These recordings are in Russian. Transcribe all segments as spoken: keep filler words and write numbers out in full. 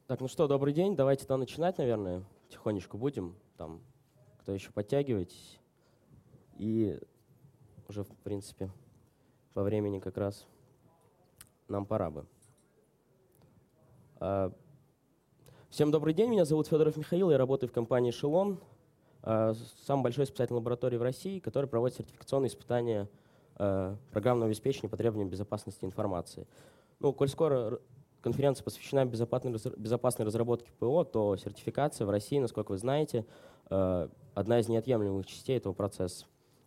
Так, ну что, добрый день. Давайте тогда начинать, наверное. Тихонечко будем. Там, кто еще подтягиваетесь. И уже, в принципе, по времени как раз нам пора бы. Всем добрый день. Меня зовут Федоров Михаил. Я работаю в компании Шелон, самой большой испытательной лаборатории в России, которая проводит сертификационные испытания программного обеспечения по требованиям безопасности информации. Ну, коль скоро конференция посвящена безопасной, безопасной разработке ПО, то сертификация в России, насколько вы знаете, одна из неотъемлемых частей этого процесса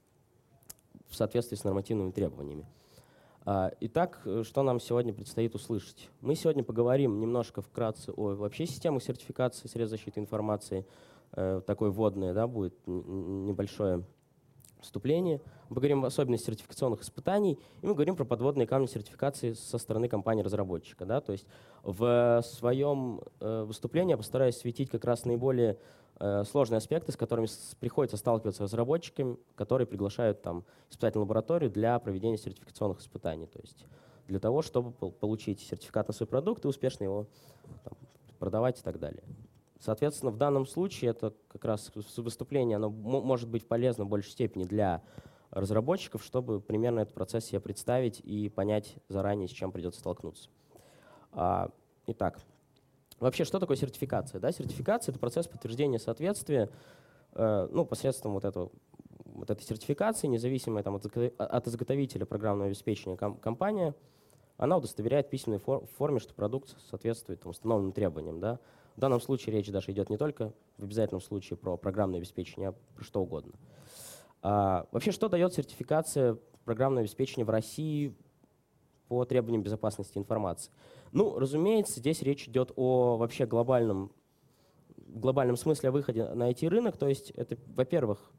в соответствии с нормативными требованиями. Итак, что нам сегодня предстоит услышать? Мы сегодня поговорим немножко вкратце о вообще системах сертификации средств защиты информации. Такое вводное, да, будет небольшое вступление. Мы поговорим об особенностях сертификационных испытаний, и мы говорим про подводные камни сертификации со стороны компании-разработчика. Да? То есть в своем выступлении я постараюсь светить как раз наиболее сложные аспекты, с которыми приходится сталкиваться разработчикам, которые приглашают там испытательную лабораторию для проведения сертификационных испытаний. То есть для того, чтобы получить сертификат на свой продукт и успешно его там продавать и так далее. Соответственно, в данном случае это как раз выступление, оно может быть полезно в большей степени для разработчиков, чтобы примерно этот процесс себе представить и понять заранее, с чем придется столкнуться. Итак, вообще, что такое сертификация? Да, сертификация — это процесс подтверждения соответствия ну, посредством вот, этого, вот этой сертификации, независимой там, от, от изготовителя программного обеспечения компания, она удостоверяет в письменной форме, что продукт соответствует там, установленным требованиям. Да. В данном случае речь даже идет не только в обязательном случае про программное обеспечение, а про что угодно. А, вообще, что дает сертификация программного обеспечения в России по требованиям безопасности информации? Ну, разумеется, здесь речь идет о вообще глобальном, глобальном смысле о выходе на ай ти-рынок. То есть это, во-первых,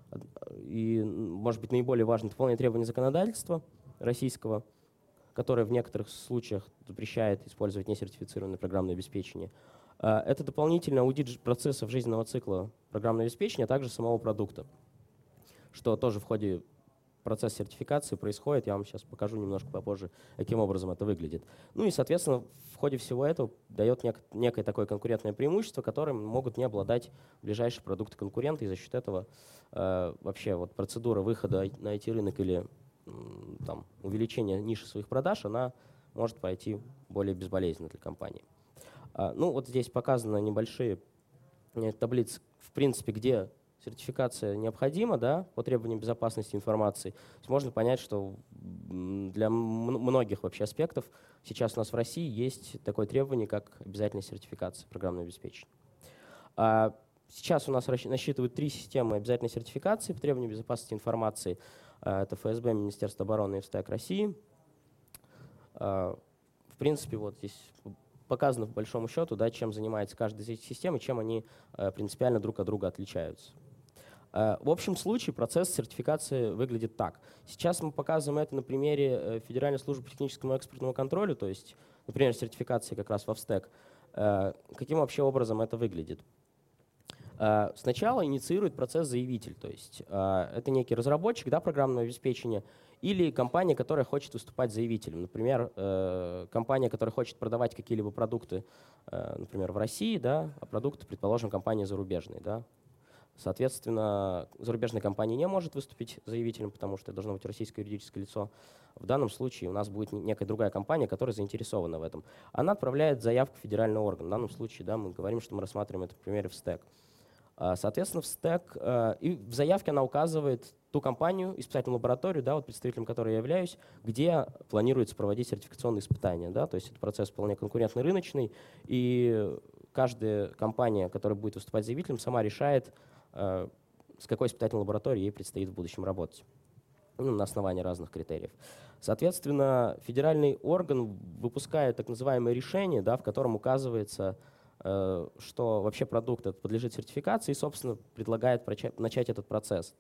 и, может быть, наиболее важно, это выполнение требований законодательства российского, которое в некоторых случаях запрещает использовать несертифицированное программное обеспечение. Это дополнительный аудит процессов жизненного цикла программного обеспечения, а также самого продукта, что тоже в ходе процесса сертификации происходит. Я вам сейчас покажу немножко попозже, каким образом это выглядит. Ну и, соответственно, в ходе всего этого дает нек некое такое конкурентное преимущество, которым могут не обладать ближайшие продукты конкуренты, и за счет этого э, вообще вот процедура выхода на ай ти-рынок или там, увеличения ниши своих продаж, она может пройти более безболезненно для компании. Ну, вот здесь показаны небольшие таблицы, в принципе, где сертификация необходима, да, по требованиям безопасности информации. То есть можно понять, что для многих вообще аспектов сейчас у нас в России есть такое требование, как обязательная сертификация программного обеспечения. Сейчас у нас насчитывают три системы обязательной сертификации по требованиям безопасности информации. Это эф эс бэ, Министерство обороны и ВСТЭК России. В принципе, вот здесь показано по большому счету, да, чем занимается каждая из этих систем и чем они э, принципиально друг от друга отличаются. Э, в общем случае процесс сертификации выглядит так. Сейчас мы показываем это на примере Федеральной службы по техническому и экспортному контролю, то есть, например, сертификации как раз во ВСТЭК. Э, каким вообще образом это выглядит? Э, сначала инициирует процесс заявитель, то есть э, это некий разработчик, да, программного обеспечения, или компания, которая хочет выступать заявителем. Например, э, компания, которая хочет продавать какие-либо продукты, э, например, в России, да, а продукты, предположим, компания зарубежная. Да. Соответственно, зарубежная компания не может выступить заявителем, потому что это должно быть российское юридическое лицо. В данном случае у нас будет некая другая компания, которая заинтересована в этом. Она отправляет заявку в федеральный орган. В данном случае да, мы говорим, что мы рассматриваем это в примере ВСТЭК. Соответственно, в СТЭК, и в заявке она указывает ту компанию, испытательную лабораторию, да, вот представителем которой я являюсь, где планируется проводить сертификационные испытания. Да, то есть это процесс вполне конкурентный, рыночный, и каждая компания, которая будет выступать заявителем, сама решает, с какой испытательной лабораторией ей предстоит в будущем работать, ну, на основании разных критериев. Соответственно, федеральный орган выпускает так называемое решение, да, в котором указывается, что вообще продукт этот подлежит сертификации и, собственно, предлагает начать этот процесс.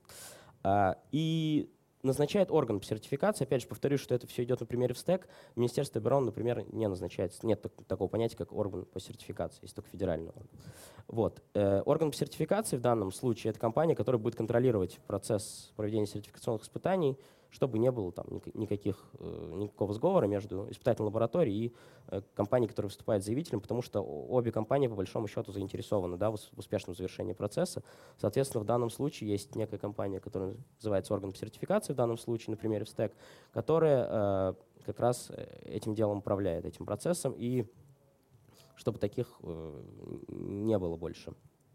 И назначает орган по сертификации. Опять же, повторюсь, что это все идет на примере ВСТЭК. Министерство обороны, например, не назначается. Нет такого понятия, как орган по сертификации, есть только федеральный орган. Вот. Орган по сертификации в данном случае — это компания, которая будет контролировать процесс проведения сертификационных испытаний чтобы не было там никаких, никакого сговора между испытательной лабораторией и компанией, которая выступает заявителем, потому что обе компании по большому счету заинтересованы, да, в успешном завершении процесса. Соответственно, в данном случае есть некая компания, которая называется органом сертификации, в данном случае, на примере Встек, которая как раз этим делом управляет, этим процессом, и чтобы таких не было больше.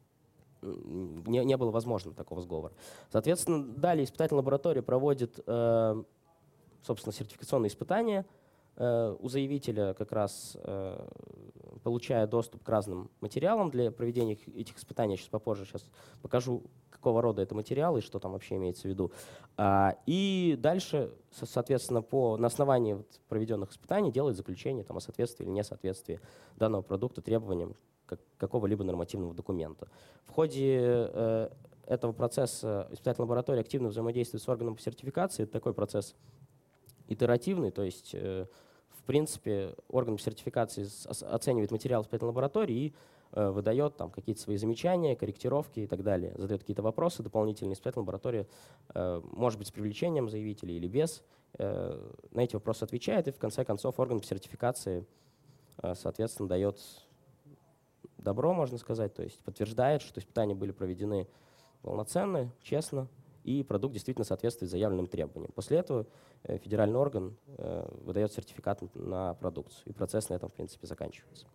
Не, не было возможного такого сговора. Соответственно, далее испытательная лаборатория проводит, э, собственно, сертификационные испытания э, у заявителя, как раз э, получая доступ к разным материалам для проведения этих испытаний. Я сейчас попозже сейчас покажу, какого рода это материалы и что там вообще имеется в виду. А, и дальше, соответственно, по, на основании вот проведенных испытаний делает заключение там, о соответствии или несоответствии данного продукта требованиям какого-либо нормативного документа. В ходе э, этого процесса испытательная лаборатория активно взаимодействует с органом по сертификации. Это такой процесс итеративный, то есть, э, в принципе, орган по сертификации оценивает материал испытательной лаборатории и э, выдает там какие-то свои замечания, корректировки и так далее, задает какие-то вопросы дополнительные. Испытательная лаборатория, э, может быть, с привлечением заявителей или без, э, на эти вопросы отвечает, и в конце концов орган по сертификации, э, соответственно, дает добро, можно сказать, то есть подтверждает, что испытания были проведены полноценно, честно, и продукт действительно соответствует заявленным требованиям. После этого федеральный орган выдает сертификат на продукцию, и процесс на этом, в принципе, заканчивается.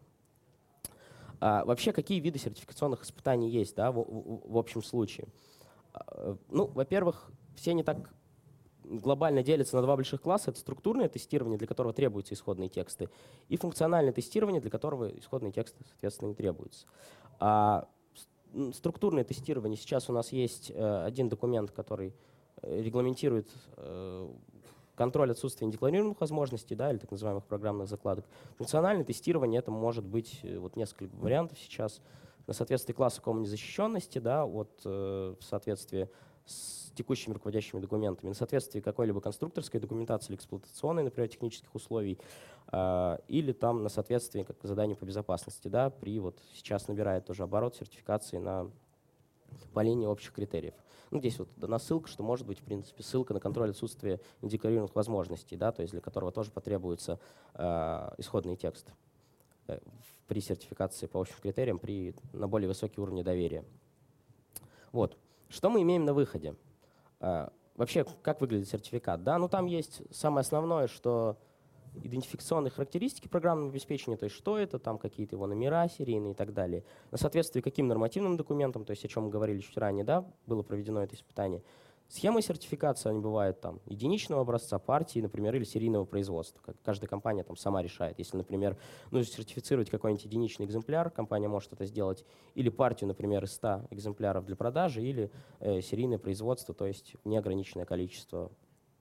А вообще, какие виды сертификационных испытаний есть, да, в, в, в общем случае? Ну, во-первых, все не так глобально делятся на два больших класса. Это структурное тестирование, для которого требуются исходные тексты, и функциональное тестирование, для которого исходные тексты, соответственно, не требуются. А структурное тестирование, сейчас у нас есть один документ, который регламентирует контроль отсутствия недекларируемых возможностей, да, или так называемых программных закладок. Функциональное тестирование — это может быть вот несколько вариантов сейчас. На соответствии класса коммунизащищенности, да, вот, в соответствии с текущими руководящими документами, на соответствии какой-либо конструкторской документации или эксплуатационной, например, технических условий, э, или там на соответствии как заданию по безопасности. Да, при вот сейчас набирает тоже оборот сертификации на, по линии общих критериев. Ну, здесь вот дана ссылка, что может быть, в принципе, ссылка на контроль отсутствия недекларируемых возможностей, да, то есть для которого тоже потребуется э, исходный текст э, при сертификации по общим критериям при, на более высокий уровень доверия. Вот. Что мы имеем на выходе? А, вообще, как выглядит сертификат? Да, ну там есть самое основное, что идентификационные характеристики программного обеспечения, то есть что это, там какие-то его номера серийные и так далее. На соответствии каким нормативным документам, то есть о чем мы говорили чуть ранее, да, было проведено это испытание. Схемы сертификации, они бывают там единичного образца, партии, например, или серийного производства. Каждая компания там сама решает. Если, например, нужно сертифицировать какой-нибудь единичный экземпляр, компания может это сделать, или партию, например, из ста экземпляров для продажи, или э, серийное производство, то есть неограниченное количество,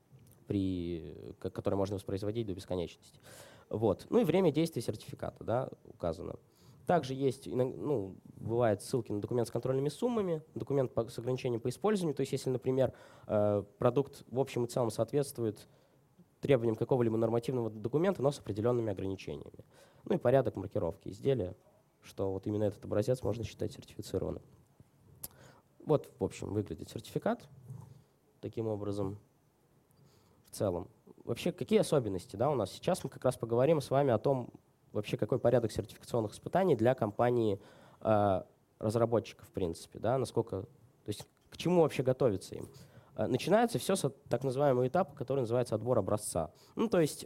при, которое можно воспроизводить до бесконечности. Вот. Ну и время действия сертификата, да, указано. Также есть, ну, бывают ссылки на документ с контрольными суммами, документ с ограничением по использованию. То есть если, например, продукт в общем и целом соответствует требованиям какого-либо нормативного документа, но с определенными ограничениями. Ну и порядок маркировки изделия, что вот именно этот образец можно считать сертифицированным. Вот, в общем, выглядит сертификат таким образом в целом. Вообще, какие особенности, да, у нас? Сейчас мы как раз поговорим с вами о том, вообще какой порядок сертификационных испытаний для компании э, разработчиков, в принципе, да, насколько, то есть к чему вообще готовиться им. Э, начинается все с так называемого этапа, который называется отбор образца. Ну, то есть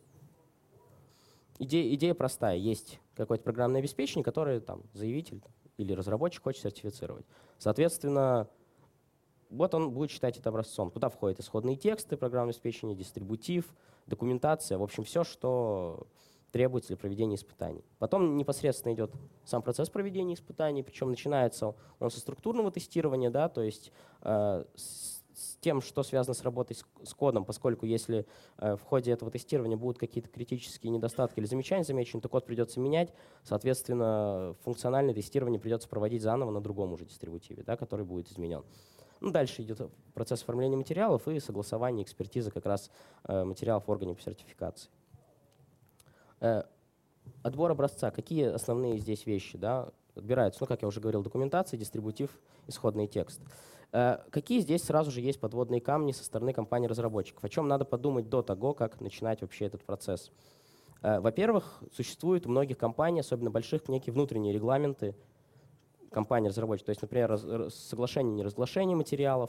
идея, идея простая. Есть какое-то программное обеспечение, которое там заявитель или разработчик хочет сертифицировать. Соответственно, вот он будет считать это образцом. Туда входят исходные тексты программного обеспечения, дистрибутив, документация, в общем, все, что требуется для проведения испытаний. Потом непосредственно идет сам процесс проведения испытаний, причем начинается он со структурного тестирования, да, то есть э, с, с тем, что связано с работой с, с кодом, поскольку если э, в ходе этого тестирования будут какие-то критические недостатки или замечания замечены, то код придется менять, соответственно, функциональное тестирование придется проводить заново на другом уже дистрибутиве, да, который будет изменен. Ну, дальше идет процесс оформления материалов и согласования, экспертизы как раз э, материалов в органе по сертификации. отбор образца. Какие основные здесь вещи, да, отбираются? Ну, как я уже говорил, документация, дистрибутив, исходный текст. Какие здесь сразу же есть подводные камни со стороны компаний-разработчиков? О чем надо подумать до того, как начинать вообще этот процесс? Во-первых, существуют у многих компаний, особенно больших, некие внутренние регламенты компаний-разработчиков. То есть, например, соглашение о неразглашении материалов,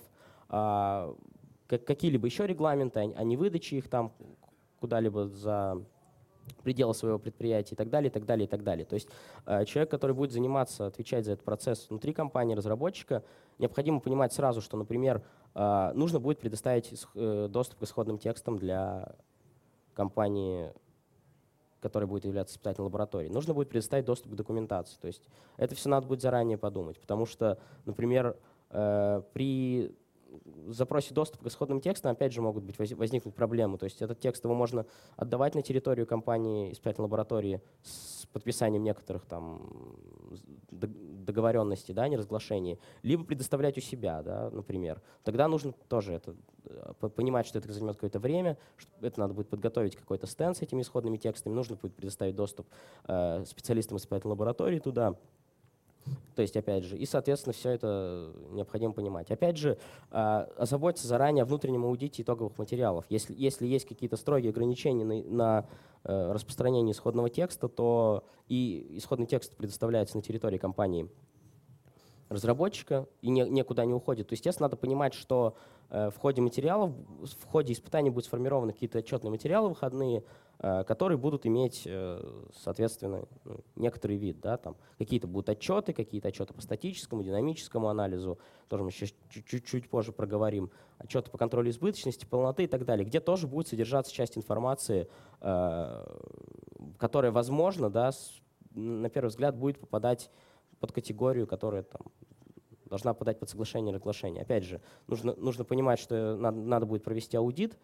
какие-либо еще регламенты о невыдаче их там куда-либо за пределы своего предприятия и так далее, и так далее, и так далее. То есть э, человек, который будет заниматься, отвечать за этот процесс внутри компании разработчика, необходимо понимать сразу, что, например, э, нужно будет предоставить исх, э, доступ к исходным текстам для компании, которая будет являться испытательной лабораторией. Нужно будет предоставить доступ к документации. То есть это все надо будет заранее подумать, потому что, например, э, при запросе доступа к исходным текстам, опять же, могут быть возникнуть проблемы. То есть этот текст его можно отдавать на территорию компании испытательной лаборатории с подписанием некоторых там договоренностей, да, неразглашений, либо предоставлять у себя, да, например. Тогда нужно тоже это, понимать, что это займет какое-то время, что это надо будет подготовить какой-то стенд с этими исходными текстами, нужно будет предоставить доступ э, специалистам испытательной лаборатории туда. То есть, опять же, и, соответственно, все это необходимо понимать. Опять же, озаботиться заранее о внутреннем аудите итоговых материалов. Если, если есть какие-то строгие ограничения на, на распространение исходного текста, то и исходный текст предоставляется на территории компании разработчика и не, никуда не уходит, то, естественно, надо понимать, что э, в ходе материалов, в ходе испытаний будут сформированы какие-то отчетные материалы выходные, э, которые будут иметь, э, соответственно, ну, некоторый вид. Да, там какие-то будут отчеты, какие-то отчеты по статическому, динамическому анализу, тоже мы еще чуть-чуть позже проговорим, отчеты по контролю избыточности, полноты и так далее, где тоже будет содержаться часть информации, э, которая, возможно, да, с, на первый взгляд будет попадать под категорию, которая там, должна подать под соглашение или разглашение. Опять же, нужно, нужно понимать, что надо, надо будет провести аудит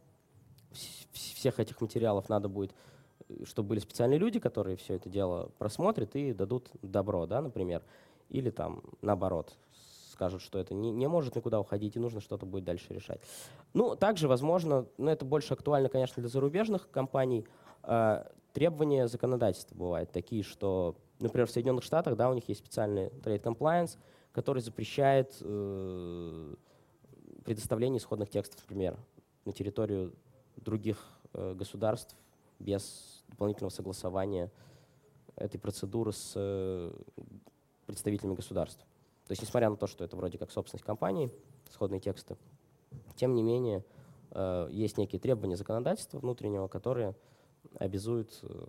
всех этих материалов, надо будет, чтобы были специальные люди, которые все это дело просмотрят и дадут добро, да, например, или там наоборот, скажут, что это не, не может никуда уходить и нужно что-то будет дальше решать. Ну, также, возможно, но это больше актуально, конечно, для зарубежных компаний, э, требования законодательства бывают такие, что, например, в Соединенных Штатах, да, у них есть специальный Trade Compliance, который запрещает э, предоставление исходных текстов, например, на территорию других э, государств без дополнительного согласования этой процедуры с э, представителями государств. То есть, несмотря на то, что это вроде как собственность компании, исходные тексты, тем не менее, э, есть некие требования законодательства внутреннего, которые обязуют э,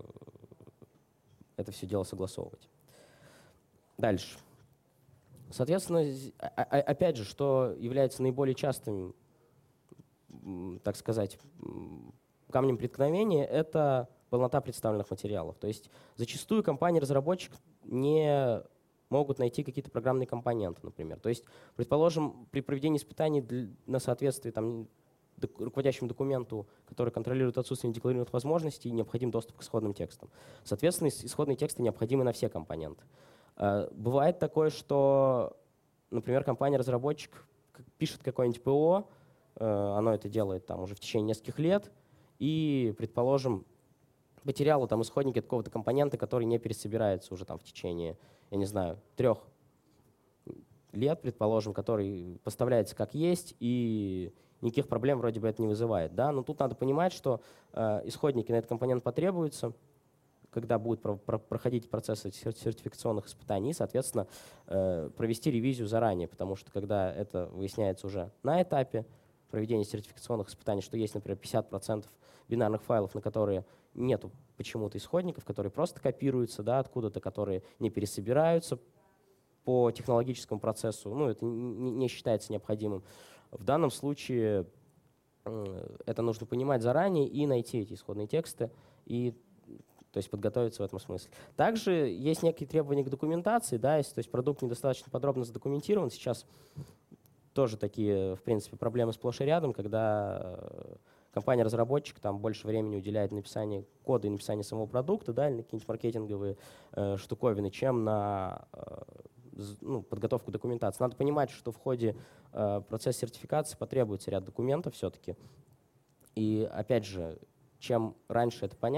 это все дело согласовывать. Дальше. Соответственно, опять же, что является наиболее частым, так сказать, камнем преткновения, это полнота представленных материалов. То есть зачастую компании-разработчик не могут найти какие-то программные компоненты, например. То есть, предположим, при проведении испытаний на соответствие там, руководящему документу, который контролирует отсутствие недекларированных возможностей, необходим доступ к исходным текстам. Соответственно, исходные тексты необходимы на все компоненты. Бывает такое, что, например, компания-разработчик пишет какое-нибудь ПО, оно это делает там уже в течение нескольких лет, и, предположим, материалы, там, исходники какого-то компонента, который не пересобирается уже там в течение, я не знаю, трех лет, предположим, который поставляется как есть, и никаких проблем вроде бы это не вызывает. Да? Но тут надо понимать, что э, исходники на этот компонент потребуются, когда будет про про проходить процесс сертификационных испытаний, и, соответственно, э, провести ревизию заранее, потому что когда это выясняется уже на этапе проведения сертификационных испытаний, что есть, например, пятьдесят процентов бинарных файлов, на которые нету почему-то исходников, которые просто копируются, да, откуда-то, которые не пересобираются по технологическому процессу, ну, это не, не считается необходимым. В данном случае э, это нужно понимать заранее и найти эти исходные тексты, и, то есть подготовиться в этом смысле. Также есть некие требования к документации, да, если то есть продукт недостаточно подробно задокументирован. Сейчас тоже такие, в принципе, проблемы сплошь и рядом, когда компания-разработчик там больше времени уделяет написанию кода и написанию самого продукта, да, или на какие-нибудь маркетинговые э, штуковины, чем на э, ну, подготовку документации. Надо понимать, что в ходе э, процесса сертификации потребуется ряд документов все-таки. И опять же, чем раньше это понять,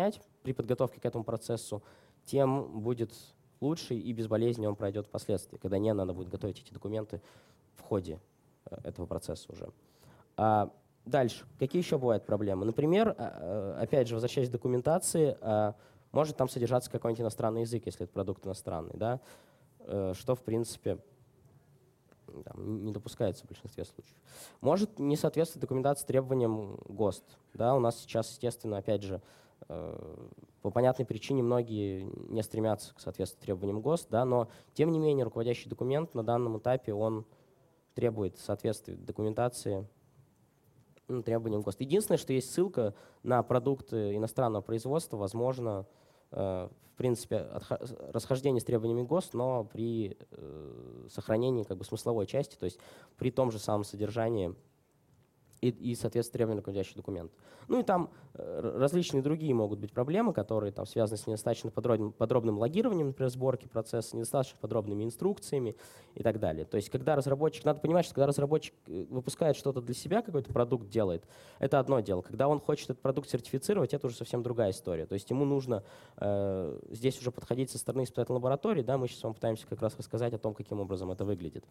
при подготовке к этому процессу, тем будет лучше и безболезненно он пройдет впоследствии, когда не надо будет готовить эти документы в ходе этого процесса уже. А дальше. Какие еще бывают проблемы? Например, опять же, возвращаясь к документации, может там содержаться какой-нибудь иностранный язык, если это продукт иностранный, да? Что, в принципе, там, не допускается в большинстве случаев. Может не соответствовать документации требованиям ГОСТ. Да? У нас сейчас, естественно, опять же, по понятной причине многие не стремятся к соответствию требованиям ГОСТ, да? Но, тем не менее, руководящий документ на данном этапе он требует соответствия документации ну, требованиям ГОСТ. Единственное, что есть ссылка на продукты иностранного производства, возможно, в принципе, расхождение с требованиями ГОСТ, но при сохранении как бы смысловой части, то есть при том же самом содержании и, и соответственно, требованиям руководящих документов. Ну и там различные другие могут быть проблемы, которые там связаны с недостаточно подробным, подробным логированием, например, сборки процесса, недостаточно подробными инструкциями и так далее. То есть когда разработчик, надо понимать, что когда разработчик выпускает что-то для себя, какой-то продукт делает, это одно дело. Когда он хочет этот продукт сертифицировать, это уже совсем другая история. То есть ему нужно э, здесь уже подходить со стороны испытательной лаборатории, да, мы сейчас вам пытаемся как раз рассказать о том, каким образом это выглядит.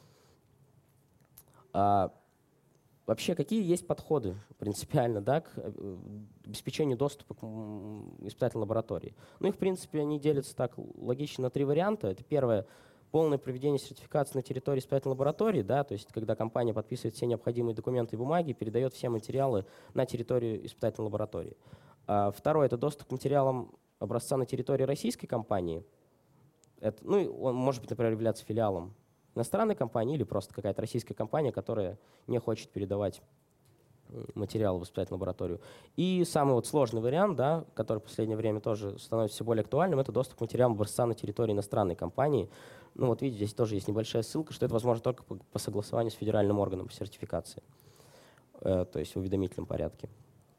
А, Вообще, какие есть подходы принципиально да, к обеспечению доступа к испытательной лаборатории? Ну, их, в принципе, они делятся так логично на три варианта. Это первое — полное проведение сертификации на территории испытательной лаборатории, да, то есть когда компания подписывает все необходимые документы и бумаги, передает все материалы на территорию испытательной лаборатории. А второе — это доступ к материалам образца на территории российской компании. Это, ну, он может быть, например, являться филиалом иностранной компании или просто какая-то российская компания, которая не хочет передавать материалы в испытательную лабораторию. И самый вот сложный вариант, да, который в последнее время тоже становится все более актуальным, это доступ к материалам образца на территории иностранной компании. Ну вот видите, здесь тоже есть небольшая ссылка, что это возможно только по, по согласованию с федеральным органом по сертификации, э, то есть в уведомительном порядке.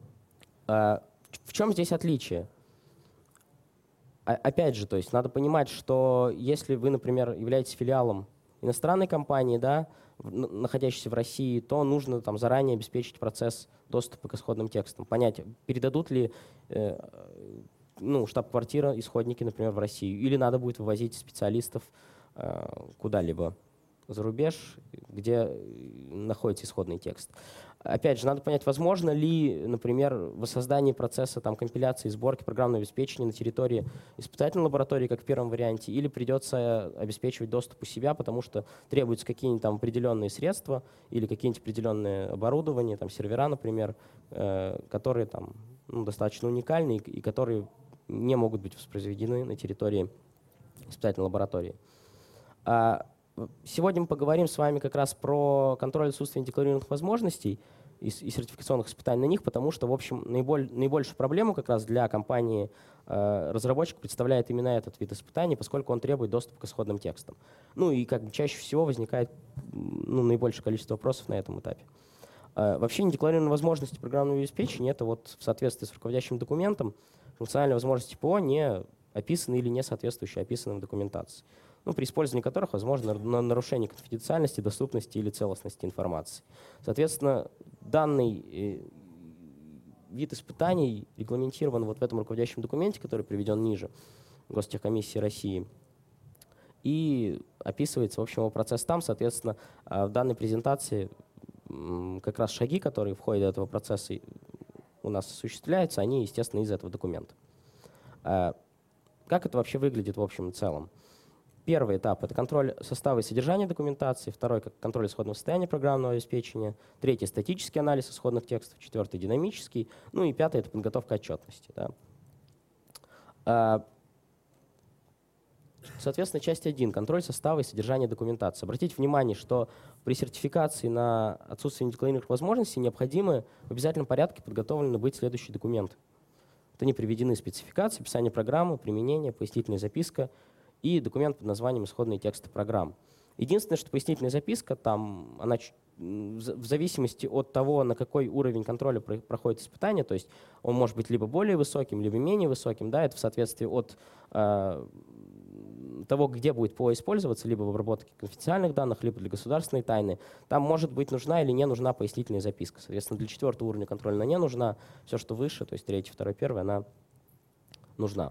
А в чем здесь отличие? А, опять же, то есть надо понимать, что если вы, например, являетесь филиалом иностранной компании, да, находящейся в России, то нужно там, заранее обеспечить процесс доступа к исходным текстам. Понять, передадут ли э, ну, штаб-квартира исходники, например, в Россию, или надо будет вывозить специалистов э, куда-либо за рубеж, где находится исходный текст. Опять же, надо понять, возможно ли, например, воссоздание процесса там, компиляции и сборки программного обеспечения на территории испытательной лаборатории, как в первом варианте, или придется обеспечивать доступ у себя, потому что требуются какие-нибудь там определенные средства или какие-нибудь определенные оборудования, там, сервера, например, э, которые там, ну, достаточно уникальны и, и которые не могут быть воспроизведены на территории испытательной лаборатории. А сегодня мы поговорим с вами как раз про контроль отсутствия недекларируемых возможностей и, и сертификационных испытаний на них, потому что, в общем, наиболь, наибольшую проблему как раз для компании э, разработчик представляет именно этот вид испытаний, поскольку он требует доступа к исходным текстам. Ну и как бы чаще всего возникает ну, наибольшее количество вопросов на этом этапе. Э, вообще недекларируемые возможности программного обеспечения — это вот в соответствии с руководящим документом функциональные возможности ПО не описаны или не соответствующие описанным в документации, ну, при использовании которых возможно нарушение конфиденциальности, доступности или целостности информации. Соответственно, данный вид испытаний регламентирован вот в этом руководящем документе, который приведен ниже, Гостехкомиссии России, и описывается, в общем, его процесс там. Соответственно, в данной презентации как раз шаги, которые в ходе этого процесса у нас осуществляются, они, естественно, из этого документа. Как это вообще выглядит в общем и целом? Первый этап — это контроль состава и содержания документации, второй — контроль исходного состояния программного обеспечения, третий — статический анализ исходных текстов, четвертый — динамический, ну и пятый — это подготовка отчетности. Да. Соответственно, часть один — контроль состава и содержания документации. Обратите внимание, что при сертификации на отсутствие недекларируемых возможностей необходимы в обязательном порядке подготовлены быть следующие документы. Вот они приведены: спецификация, описание программы, применение, пояснительная записка и документ под названием «Исходные тексты программ». Единственное, что пояснительная записка, там, она в зависимости от того, на какой уровень контроля проходит испытание, то есть он может быть либо более высоким, либо менее высоким, да, это в соответствии от э, того, где будет ПО использоваться, либо в обработке конфиденциальных данных, либо для государственной тайны. Там может быть нужна или не нужна пояснительная записка. Соответственно, для четвертого уровня контроля она не нужна. Все, что выше, то есть третий, второй, первый, она нужна.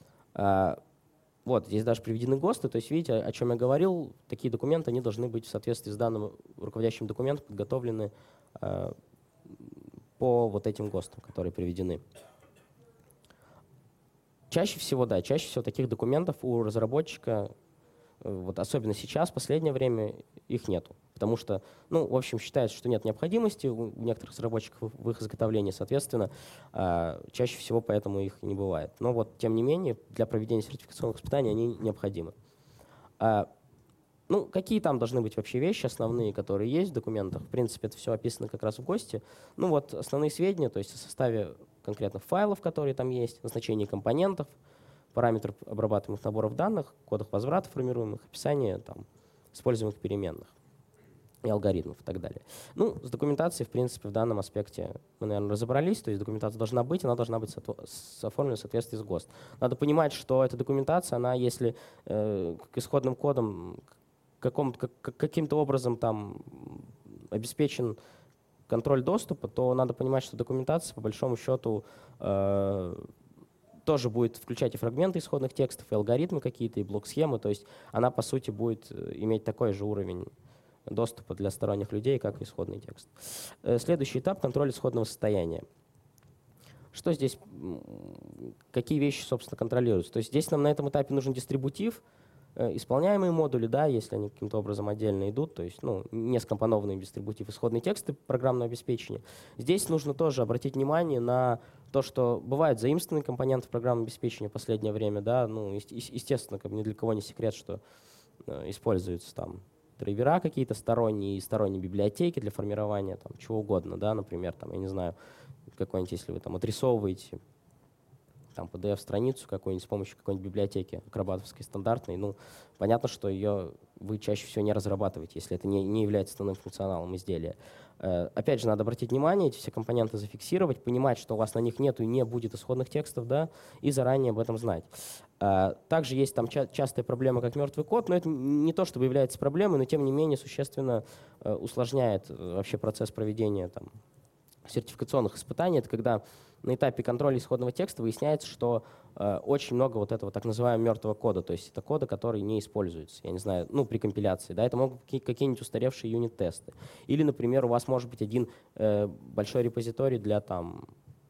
Вот, здесь даже приведены ГОСТы, то есть видите, о чем я говорил, такие документы, они должны быть в соответствии с данным руководящим документом подготовлены э, по вот этим ГОСТам, которые приведены. Чаще всего, да, чаще всего таких документов у разработчика, вот особенно сейчас, в последнее время, их нету. Потому что, ну, в общем, считается, что нет необходимости у некоторых разработчиков в их изготовлении, соответственно, чаще всего поэтому их не бывает. Но вот, тем не менее, для проведения сертификационных испытаний они необходимы. Ну, какие там должны быть вообще вещи основные, которые есть в документах? В принципе, это все описано как раз в ГОСТе. Ну вот, основные сведения, то есть о составе конкретных файлов, которые там есть, назначение компонентов, параметры обрабатываемых наборов данных, кодах возврата формируемых, описание там, используемых переменных и алгоритмов и так далее. Ну, с документацией, в принципе, в данном аспекте мы, наверное, разобрались. То есть документация должна быть, она должна быть оформлена в соответствии с ГОСТ. Надо понимать, что эта документация, она, если э, к исходным кодам каким-то образом там обеспечен контроль доступа, то надо понимать, что документация, по большому счету, э, тоже будет включать и фрагменты исходных текстов, и алгоритмы какие-то, и блок-схемы. То есть она, по сути, будет иметь такой же уровень доступа для сторонних людей, как и исходный текст. Следующий этап — контроль исходного состояния. Что здесь, какие вещи, собственно, контролируются? То есть здесь нам на этом этапе нужен дистрибутив, исполняемые модули, да, если они каким-то образом отдельно идут, то есть ну, не скомпонованный дистрибутив, исходные тексты программного обеспечения. Здесь нужно тоже обратить внимание на то, что бывают заимствованные компоненты программного обеспечения в последнее время, да, ну, естественно, как ни для кого не секрет, что используются там драйвера какие-то сторонние, сторонние библиотеки для формирования там, чего угодно, да, например, там, я не знаю, какой-нибудь, если вы там отрисовываете там пи ди эф-страницу какую-нибудь с помощью какой-нибудь библиотеки акробатовской стандартной, ну, понятно, что ее вы чаще всего не разрабатываете, если это не, не является основным функционалом изделия. Э, опять же, надо обратить внимание, эти все компоненты зафиксировать, понимать, что у вас на них нет и не будет исходных текстов, да, и заранее об этом знать. Э, также есть там ча- частая проблема, как мертвый код, но это не то, чтобы является проблемой, но тем не менее существенно э, усложняет э, вообще процесс проведения там, сертификационных испытаний. Это когда на этапе контроля исходного текста выясняется, что э, очень много вот этого так называемого мертвого кода, то есть это кода, который не используется, я не знаю, ну, при компиляции. Да, это могут быть какие-нибудь устаревшие юнит-тесты. Или, например, у вас может быть один э, большой репозиторий для там,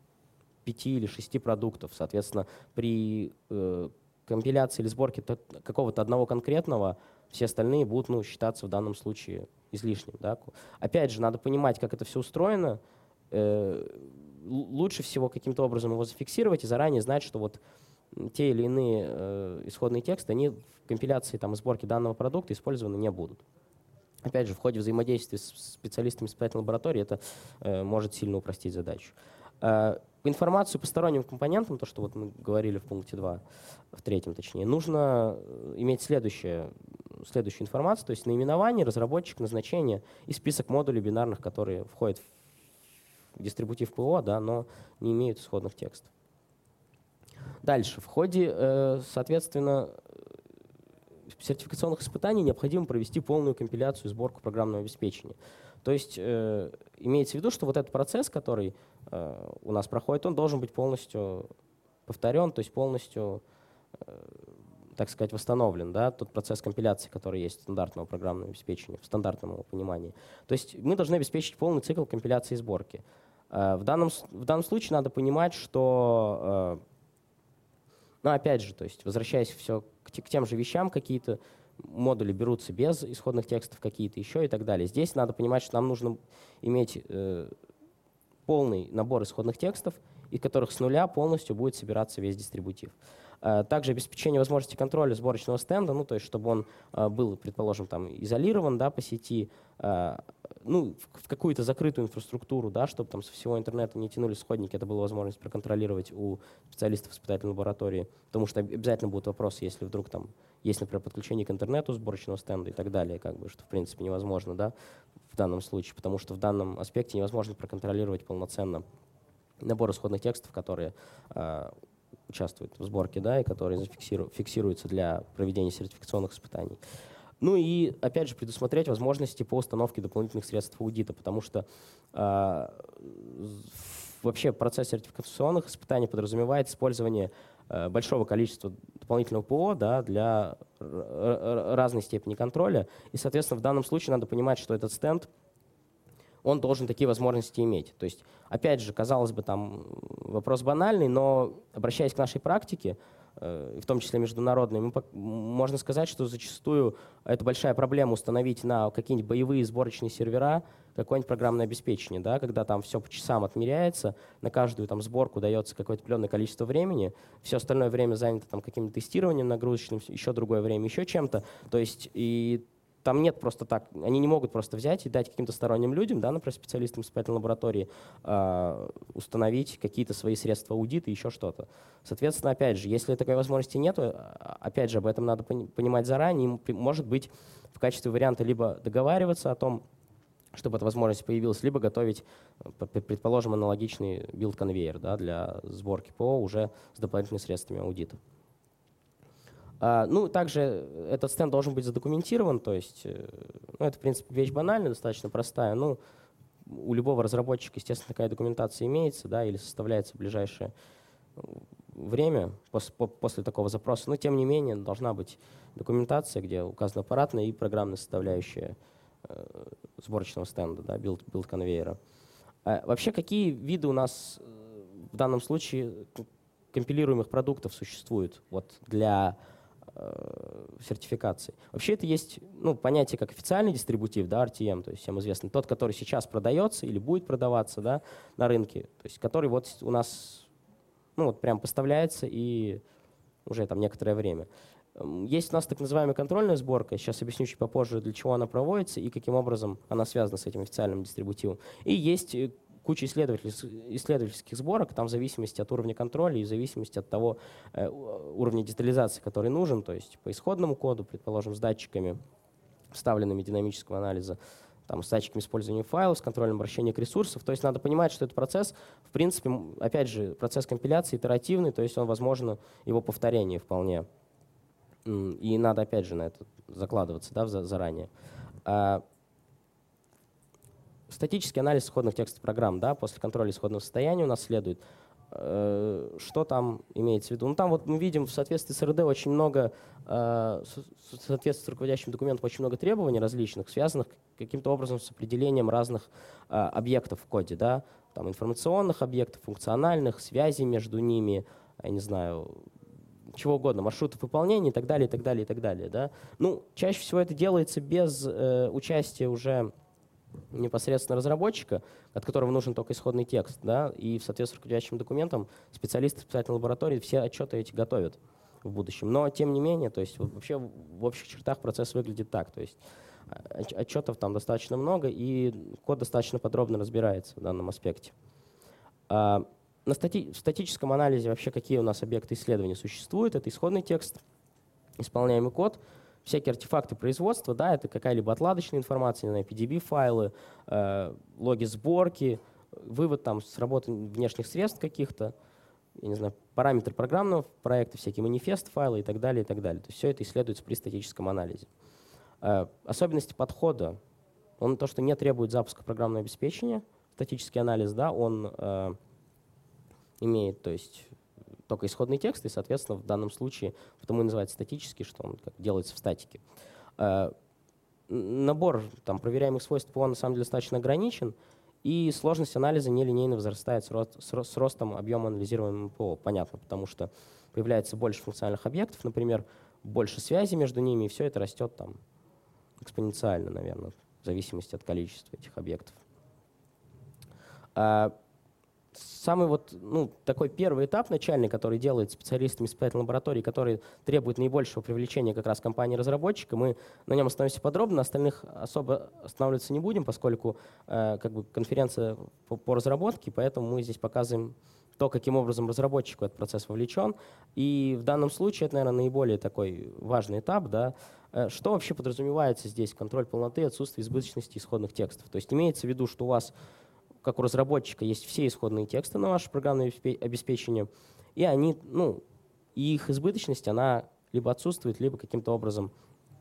пяти или шести продуктов. Соответственно, при э, компиляции или сборке какого-то одного конкретного все остальные будут ну, считаться в данном случае излишним. Да? Опять же, надо понимать, как это все устроено. Э, лучше всего каким-то образом его зафиксировать и заранее знать, что вот те или иные э, исходные тексты, они в компиляции там, и сборке данного продукта использованы не будут. Опять же, в ходе взаимодействия с специалистами испытательной лаборатории это э, может сильно упростить задачу. Э, информацию по сторонним компонентам, то, что вот мы говорили в пункте два, в третьем точнее, нужно иметь следующее, следующую информацию, то есть наименование, разработчик, назначение и список модулей бинарных, которые входят в дистрибутив ПО, да, но не имеют исходных текстов. Дальше. В ходе, э, соответственно, сертификационных испытаний необходимо провести полную компиляцию и сборку программного обеспечения. То есть э, имеется в виду, что вот этот процесс, который э, у нас проходит, он должен быть полностью повторен, то есть полностью, э, так сказать, восстановлен, да, тот процесс компиляции, который есть стандартного программного обеспечения, в стандартном его понимании. То есть мы должны обеспечить полный цикл компиляции и сборки. Э, в, данном, в данном случае надо понимать, что, э, ну, опять же, то есть возвращаясь все к, к тем же вещам, какие-то модули берутся без исходных текстов, какие-то еще и так далее. Здесь надо понимать, что нам нужно иметь э, полный набор исходных текстов, из которых с нуля полностью будет собираться весь дистрибутив. Также обеспечение возможности контроля сборочного стенда, ну, то есть чтобы он был, предположим, там, изолирован, да, по сети, ну, в какую-то закрытую инфраструктуру, да, чтобы там со всего интернета не тянулись исходники, это была возможность проконтролировать у специалистов испытательной лаборатории, потому что обязательно будут вопросы, если вдруг там есть, например, подключение к интернету сборочного стенда и так далее, как бы, что в принципе невозможно, да, в данном случае, потому что в данном аспекте невозможно проконтролировать полноценно набор исходных текстов, которые э, участвуют в сборке, да, и которые зафиксиру, фиксируются для проведения сертификационных испытаний. Ну и, опять же, предусмотреть возможности по установке дополнительных средств аудита, потому что э, вообще процесс сертификационных испытаний подразумевает использование большого количества дополнительного ПО, да, для разной степени контроля. И, соответственно, в данном случае надо понимать, что этот стенд, он должен такие возможности иметь. То есть, опять же, казалось бы, там вопрос банальный, но обращаясь к нашей практике, в том числе международной, мы, можно сказать, что зачастую это большая проблема установить на какие-нибудь боевые сборочные сервера какое-нибудь программное обеспечение, да, когда там все по часам отмеряется, на каждую там сборку дается какое-то определенное количество времени, все остальное время занято там каким-то тестированием нагрузочным, еще другое время еще чем-то. То есть и там нет просто так, они не могут просто взять и дать каким-то сторонним людям, да, например, специалистам испытательной лаборатории, э, установить какие-то свои средства аудита и еще что-то. Соответственно, опять же, если такой возможности нет, опять же, об этом надо понимать заранее. Может быть, в качестве варианта либо договариваться о том, чтобы эта возможность появилась, либо готовить, предположим, аналогичный билд-конвейер, да, для сборки ПО уже с дополнительными средствами аудита. Ну, также этот стенд должен быть задокументирован, то есть, ну, это, в принципе, вещь банальная, достаточно простая. Ну, у любого разработчика, естественно, такая документация имеется, да, или составляется в ближайшее время после, после такого запроса. Но, тем не менее, должна быть документация, где указана аппаратная и программная составляющая э, сборочного стенда, да, билд, билд-конвейера. А вообще, какие виды у нас в данном случае компилируемых продуктов существуют вот, для сертификации? Вообще это есть, ну, понятие как официальный дистрибутив, да, ар ти эм, то есть всем известный, тот, который сейчас продается или будет продаваться, да, на рынке, то есть который вот у нас, ну, вот прям поставляется и уже там некоторое время. Есть у нас так называемая контрольная сборка, сейчас объясню чуть попозже, для чего она проводится и каким образом она связана с этим официальным дистрибутивом. И есть куча исследовательских сборок, там в зависимости от уровня контроля и в зависимости от того э, уровня детализации, который нужен, то есть по исходному коду, предположим, с датчиками, вставленными динамического анализа, там, с датчиками использования файлов, с контролем обращения к ресурсам. То есть надо понимать, что этот процесс, в принципе, опять же, процесс компиляции итеративный, то есть он, возможно, его повторение вполне. И надо, опять же, на это закладываться, да, заранее. Статический анализ исходных текстов программ, да, после контроля исходного состояния у нас следует. Э, что там имеется в виду? Ну, там вот мы видим в соответствии с эр дэ очень много, э, в соответствии с руководящим документом очень много требований различных, связанных каким-то образом с определением разных э, объектов в коде, да, там информационных объектов, функциональных, связей между ними, я не знаю, чего угодно, маршрутов выполнения и так далее, и так далее, и так далее, да. Ну, чаще всего это делается без э, участия уже непосредственно разработчика, от которого нужен только исходный текст, да, и в соответствии с руководящим документом специалисты испытательной лаборатории все отчеты эти готовят в будущем. Но, тем не менее, то есть вообще в общих чертах процесс выглядит так. То есть отчетов там достаточно много, и код достаточно подробно разбирается в данном аспекте. А на стати в статическом анализе вообще какие у нас объекты исследования существуют? Это исходный текст, исполняемый код, всякие артефакты производства, да, это какая-либо отладочная информация, не знаю, пи ди би-файлы, э, логи сборки, вывод там с работы внешних средств каких-то, я не знаю, параметры программного проекта, всякие манифест-файлы и так далее, и так далее. То есть все это исследуется при статическом анализе. Э, особенности подхода, он то, что не требует запуска программного обеспечения, статический анализ, да, он э, имеет, то есть только исходный текст, и, соответственно, в данном случае, потому и называется статический, что он как делается в статике. Э, набор там, проверяемых свойств ПО на самом деле достаточно ограничен, и сложность анализа нелинейно возрастает с, рост, с, с ростом объема анализируемого ПО. Понятно, потому что появляется больше функциональных объектов, например, больше связей между ними, и все это растет там экспоненциально, наверное, в зависимости от количества этих объектов. Э, Самый вот, ну, такой первый этап начальный, который делает специалистами испытательной лаборатории, который требует наибольшего привлечения как раз компании-разработчика, мы на нем остановимся подробно, на остальных особо останавливаться не будем, поскольку э, как бы конференция по, по разработке, поэтому мы здесь показываем то, каким образом разработчик в этот процесс вовлечен. И в данном случае это, наверное, наиболее такой важный этап. Да? Что вообще подразумевается здесь? Контроль полноты, отсутствие избыточности исходных текстов. То есть имеется в виду, что у вас как у разработчика есть все исходные тексты на ваше программное обеспечение, и они, ну, и их избыточность, она либо отсутствует, либо каким-то образом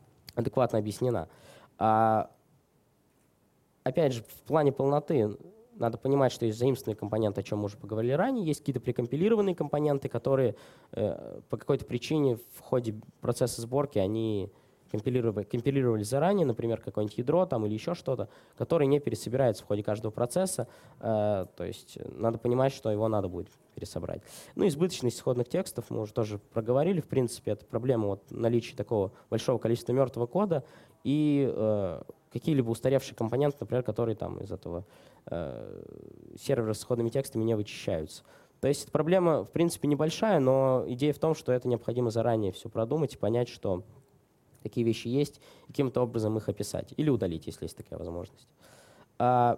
адекватно объяснена. А, опять же, в плане полноты надо понимать, что есть заимствованные компоненты, о чем мы уже поговорили ранее, есть какие-то прекомпилированные компоненты, которые э, по какой-то причине в ходе процесса сборки они компилировали, компилировали заранее, например, какое-нибудь ядро там, или еще что-то, которое не пересобирается в ходе каждого процесса. Э, то есть надо понимать, что его надо будет пересобрать. Ну, избыточность исходных текстов мы уже тоже проговорили. В принципе, это проблема вот наличия такого большого количества мертвого кода и э, какие-либо устаревшие компоненты, например, которые там из этого э, сервера с исходными текстами не вычищаются. То есть эта проблема, в принципе, небольшая, но идея в том, что это необходимо заранее все продумать и понять, что такие вещи есть, и каким-то образом их описать или удалить, если есть такая возможность. А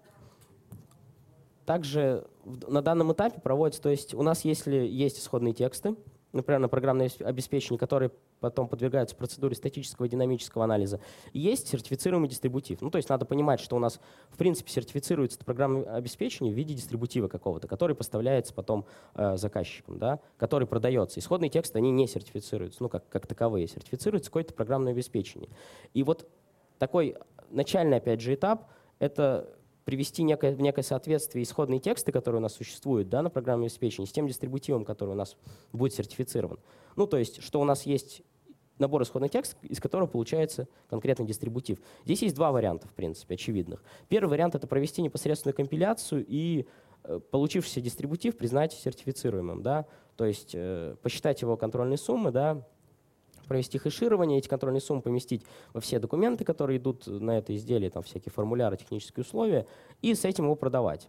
также на данном этапе проводится, то есть у нас, если есть исходные тексты, например, на программное обеспечение, которые потом подвергаются процедуре статического и динамического анализа, есть сертифицируемый дистрибутив. Ну, то есть надо понимать, что у нас, в принципе, сертифицируется это программное обеспечение в виде дистрибутива какого-то, который поставляется потом э, заказчикам, да, который продается. Исходные тексты, они не сертифицируются, ну, как, как таковые. Сертифицируется какое-то программное обеспечение. И вот такой начальный, опять же, этап — это привести некое, в некое соответствие исходные тексты, которые у нас существуют, да, на программном обеспечении, с тем дистрибутивом, который у нас будет сертифицирован. Ну, то есть, что у нас есть набор исходных текстов, из которого получается конкретный дистрибутив. Здесь есть два варианта, в принципе, очевидных. Первый вариант — это провести непосредственную компиляцию и э, получившийся дистрибутив признать сертифицируемым, да, то есть э, посчитать его контрольные суммы, да, провести хэширование, эти контрольные суммы поместить во все документы, которые идут на это изделие, там всякие формуляры, технические условия, и с этим его продавать.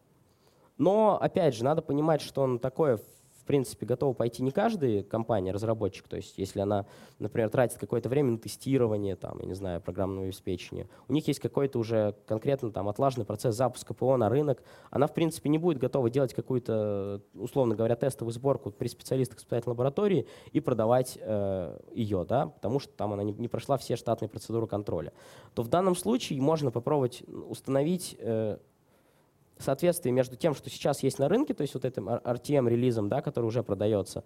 Но, опять же, надо понимать, что на такое, в принципе, готова пойти не каждая компания, разработчик. То есть если она, например, тратит какое-то время на тестирование, там, я не знаю, программного обеспечения, у них есть какой-то уже конкретно там отлаженный процесс запуска ПО на рынок, она, в принципе, не будет готова делать какую-то, условно говоря, тестовую сборку при специалистах испытательной лаборатории и продавать э, ее, да, потому что там она не, не прошла все штатные процедуры контроля. То в данном случае можно попробовать установить э, соответствие между тем, что сейчас есть на рынке, то есть вот этим ар ти эм-релизом, да, который уже продается,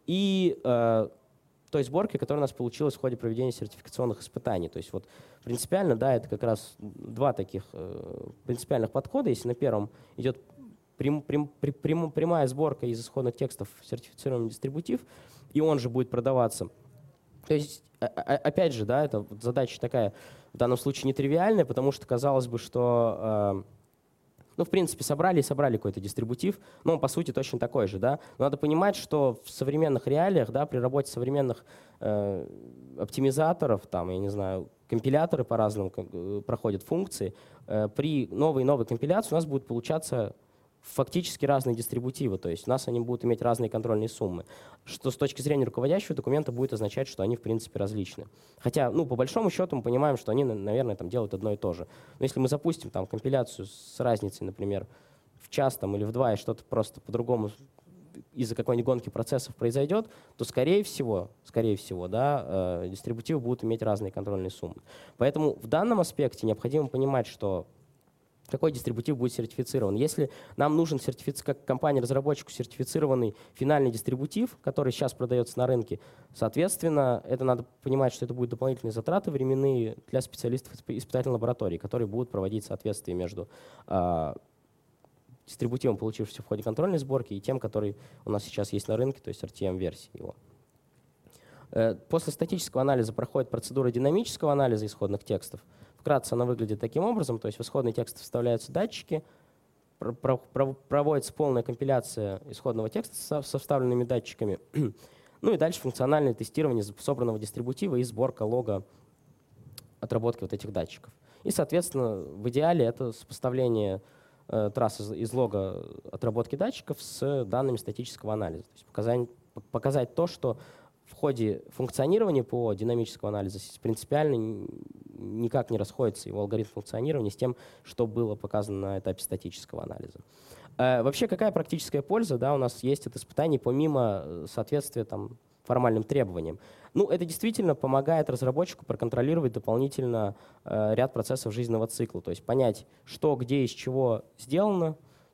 и э, той сборкой, которая у нас получилась в ходе проведения сертификационных испытаний. То есть вот принципиально, да, это как раз два таких э, принципиальных подхода. Если на первом идет прям, прям, прям, прямая сборка из исходных текстов в сертифицируемый дистрибутив, и он же будет продаваться. То есть, опять же, да, это задача такая в данном случае нетривиальная, потому что казалось бы, что э, ну, в принципе, собрали и собрали какой-то дистрибутив, но он, по сути, точно такой же, да. Но надо понимать, что в современных реалиях, да, при работе современных э, оптимизаторов, там, я не знаю, компиляторы по-разному проходят функции, э, при новой и новой компиляции у нас будет получаться фактически разные дистрибутивы, то есть у нас они будут иметь разные контрольные суммы, что с точки зрения руководящего документа будет означать, что они в принципе различны. Хотя, ну, по большому счету мы понимаем, что они, наверное, там делают одно и то же. Но если мы запустим там компиляцию с разницей, например, в час там, или в два, и что-то просто по-другому из-за какой-нибудь гонки процессов произойдет, то, скорее всего, скорее всего, да, э, дистрибутивы будут иметь разные контрольные суммы. Поэтому в данном аспекте необходимо понимать, что какой дистрибутив будет сертифицирован. Если нам нужен сертифици... как компания-разработчику сертифицированный финальный дистрибутив, который сейчас продается на рынке, соответственно, это надо понимать, что это будут дополнительные затраты временные для специалистов испытательной лаборатории, которые будут проводить соответствие между э, дистрибутивом, получившимся в ходе контрольной сборки, и тем, который у нас сейчас есть на рынке, то есть ар ти эм-версии его. Э, после статического анализа проходит процедура динамического анализа исходных текстов. Вкратце она выглядит таким образом, то есть в исходный текст вставляются датчики, проводится полная компиляция исходного текста со вставленными датчиками, ну и дальше функциональное тестирование собранного дистрибутива и сборка лога отработки вот этих датчиков. И, соответственно, в идеале это сопоставление э, трасс из, из лога отработки датчиков с данными статического анализа. То есть показать, показать то, что в ходе функционирования ПО динамического анализа принципиально никак не расходится его алгоритм функционирования с тем, что было показано на этапе статического анализа. Э, вообще, какая практическая польза, да, у нас есть от испытаний помимо соответствия там, формальным требованиям? Ну, это действительно помогает разработчику проконтролировать дополнительно э, ряд процессов жизненного цикла, то есть понять, что, где, из чего сделано.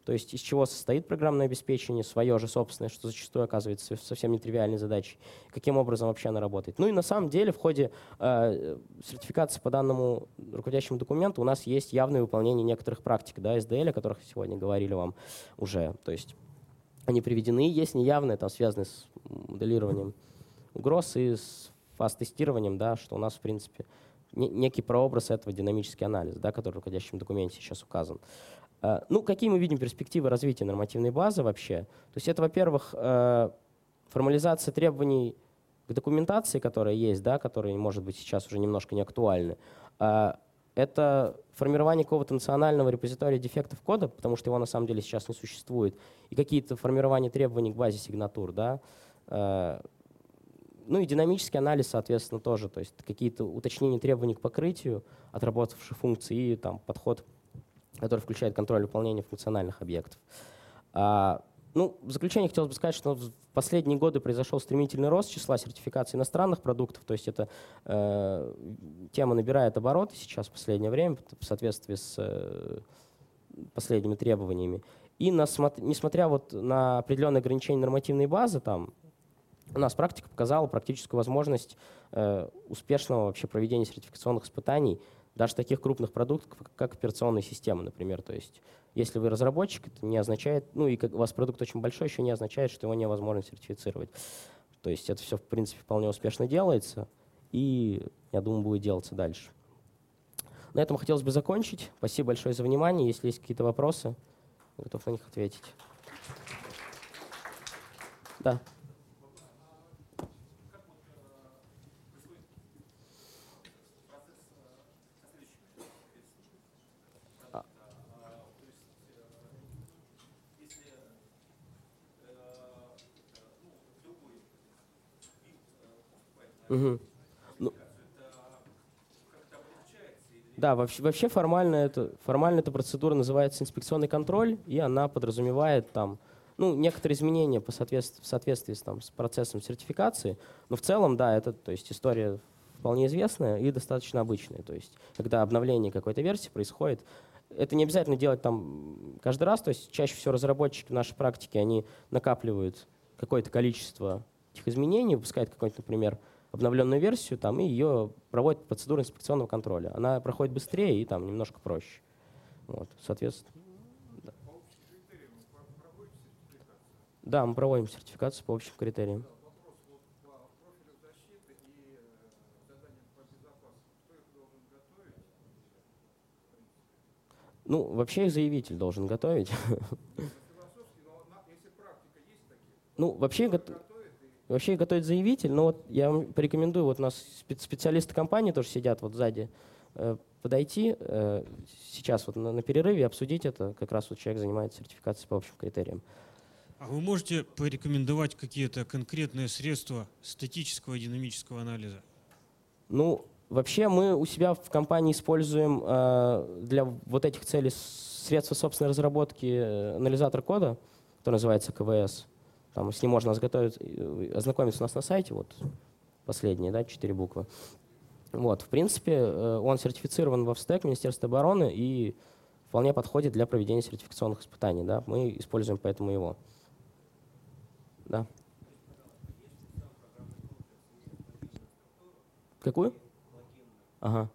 то есть из чего состоит программное обеспечение, свое же собственное, что зачастую оказывается совсем нетривиальной задачей, каким образом вообще она работает. Ну и на самом деле в ходе э, сертификации по данному руководящему документу у нас есть явное выполнение некоторых практик, да, эс ди эл, о которых сегодня говорили вам уже. То есть они приведены, есть неявные, там, связанные с моделированием угроз и с фаз-тестированием, да, что у нас, в принципе, не, некий прообраз этого динамический анализ, да, который в руководящем документе сейчас указан. Uh, ну, какие мы видим перспективы развития нормативной базы вообще? То есть это, во-первых, uh, формализация требований к документации, которая есть, да, которые, может быть, сейчас уже немножко не актуальны. Uh, это формирование какого-то национального репозитория дефектов кода, потому что его на самом деле сейчас не существует, и какие-то формирования требований к базе сигнатур, да. Uh, ну и динамический анализ, соответственно, тоже, то есть какие-то уточнения требований к покрытию отработавших функций и там подход, который включает контроль выполнения функциональных объектов. А, ну, в заключение хотелось бы сказать, что в последние годы произошел стремительный рост числа сертификаций иностранных продуктов, то есть эта э, тема набирает обороты сейчас в последнее время в соответствии с э, последними требованиями. И несмотря вот на определенные ограничения нормативной базы, там, у нас практика показала практическую возможность э, успешного вообще проведения сертификационных испытаний даже таких крупных продуктов, как операционные системы, например. То есть, если вы разработчик, это не означает, ну и как у вас продукт очень большой, еще не означает, что его невозможно сертифицировать. То есть это все, в принципе, вполне успешно делается, и, я думаю, будет делаться дальше. На этом хотелось бы закончить. Спасибо большое за внимание. Если есть какие-то вопросы, готов на них ответить. Да. Угу. Ну, да, вообще, вообще формально, это, формально эта процедура называется инспекционный контроль, и она подразумевает там, ну, некоторые изменения по соответствии, в соответствии с, там, с процессом сертификации, но в целом, да, это, то есть, история вполне известная и достаточно обычная. То есть, когда обновление какой-то версии происходит, это не обязательно делать там каждый раз, то есть чаще всего разработчики в нашей практике, они накапливают какое-то количество этих изменений, выпускают какой-то, например, обновленную версию, там, и ее проводят процедуру инспекционного контроля. Она проходит быстрее и там немножко проще. Вот, соответственно. Да. Да, мы проводим сертификацию по общим критериям. Ну, вообще их заявитель должен готовить. Ну, вообще, вообще готовит заявитель, но вот я вам порекомендую, вот у нас специалисты компании тоже сидят вот сзади, подойти сейчас вот на перерыве обсудить это. Как раз вот человек занимается сертификацией по общим критериям. А вы можете порекомендовать какие-то конкретные средства статического и динамического анализа? Ну, вообще мы у себя в компании используем э, для вот этих целей средства собственной разработки анализатор кода, который называется ка вэ эс. Там, с ним можно ознакомиться у нас на сайте, вот последние, да, четыре буквы. Вот, в принципе, э, он сертифицирован в Австэк, Министерство обороны, и вполне подходит для проведения сертификационных испытаний. Да, мы используем поэтому его. Да. Какую? Ага.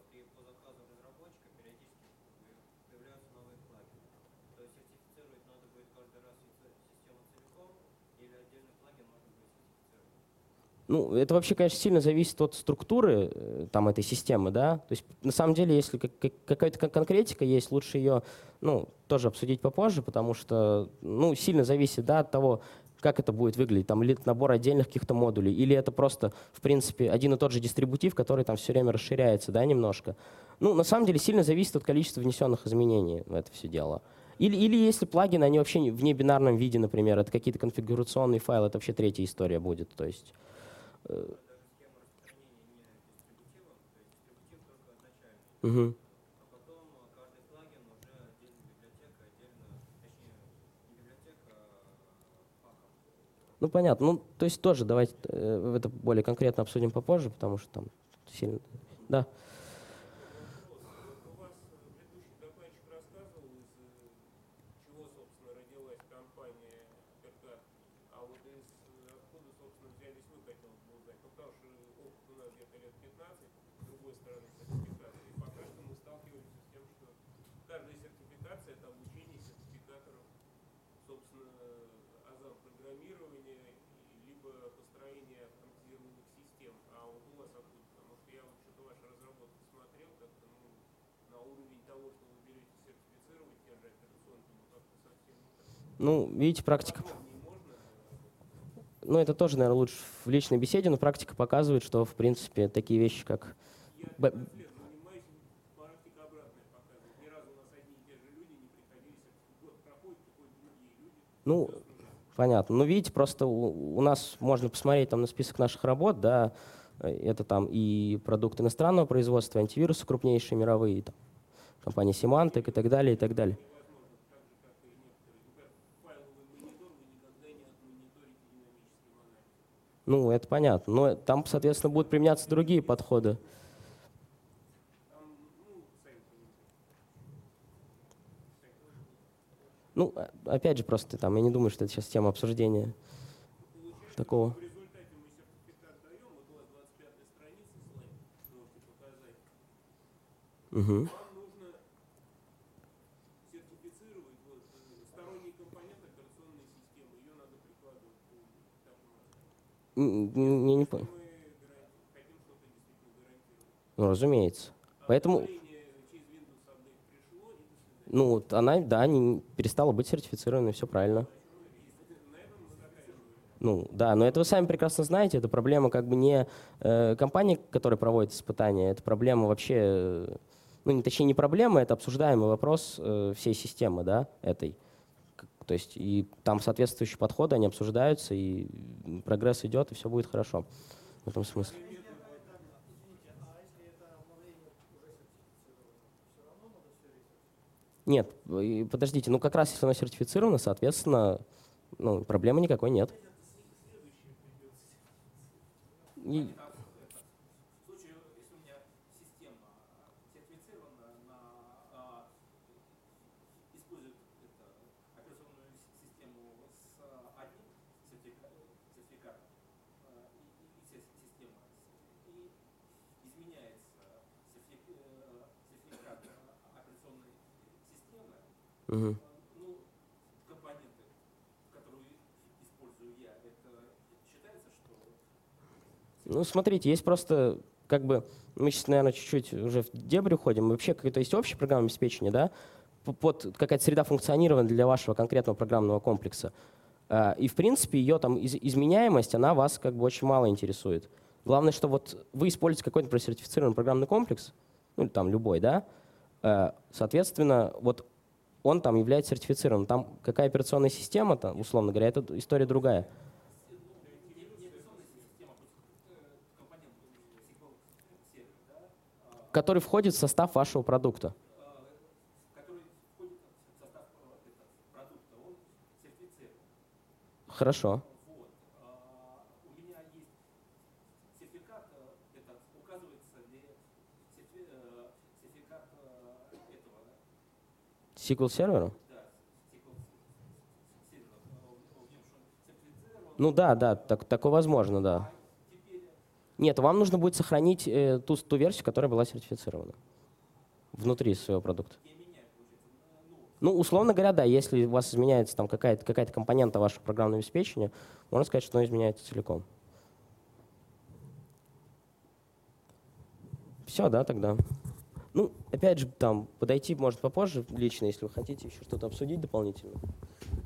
Ну, это вообще, конечно, сильно зависит от структуры там, этой системы, да. То есть, на самом деле, если какая-то конкретика есть, лучше ее, ну, тоже обсудить попозже, потому что, ну, сильно зависит, да, от того, как это будет выглядеть, там, или это набор отдельных каких-то модулей, или это просто, в принципе, один и тот же дистрибутив, который там все время расширяется, да, немножко. Ну, на самом деле, сильно зависит от количества внесенных изменений в это все дело. Или, или если плагины, они вообще в небинарном виде, например, это какие-то конфигурационные файлы, это вообще третья история будет, то есть. Угу. Ну, понятно. Ну, то есть тоже давайте э, это более конкретно обсудим попозже, потому что там сильно... Да. У вас предыдущий докладчик рассказывал, из чего, собственно, Ну, видите, практика. Ну, это тоже, наверное, лучше в личной беседе, но практика показывает, что, в принципе, такие вещи, как... Б... Ну, понятно. Ну, видите, просто у, у нас можно посмотреть там на список наших работ, да, это там и продукты иностранного производства, антивирусы крупнейшие мировые, там, компания Symantec и так далее, и так далее. Ну, это понятно. Но там, соответственно, будут применяться другие подходы. Ну, опять же, просто там, я не думаю, что это сейчас тема обсуждения такого. Угу. Не, не понял. Ну, разумеется. Поэтому, ну, она, да, не перестала быть сертифицированной, все правильно. Ну, да, но это вы сами прекрасно знаете, это проблема как бы не э, компании, которая проводит испытания, это проблема вообще, э, ну, не, точнее, не проблема, это обсуждаемый вопрос э, всей системы, да, этой. То есть и там соответствующие подходы, они обсуждаются, и прогресс идет, и все будет хорошо в этом смысле. Нет, подождите, ну как раз если оно сертифицировано, соответственно, ну, проблемы никакой нет. И... Угу. Ну, смотрите, есть просто, как бы, мы сейчас, наверное, чуть-чуть уже в дебри уходим. Вообще, какое-то есть общее программное обеспечение, да, под какая-то среда функционирования для вашего конкретного программного комплекса. И, в принципе, ее там из изменяемость, она вас как бы очень мало интересует. Главное, что вот вы используете какой-то просертифицированный программный комплекс, ну, или там любой, да, соответственно, вот он там является сертифицированным. Там какая операционная система, там, условно говоря, это история другая. Который входит в состав вашего продукта. Хорошо. сиквел серверу? Ну да, да, так, такое возможно, да. Нет, вам нужно будет сохранить э, ту, ту версию, которая была сертифицирована внутри своего продукта. Ну, условно говоря, да, если у вас изменяется там какая-то какая-то компонента вашего программного обеспечения, можно сказать, что оно изменяется целиком. Все, да, тогда. Ну, опять же, там подойти может попозже лично, если вы хотите еще что-то обсудить дополнительно.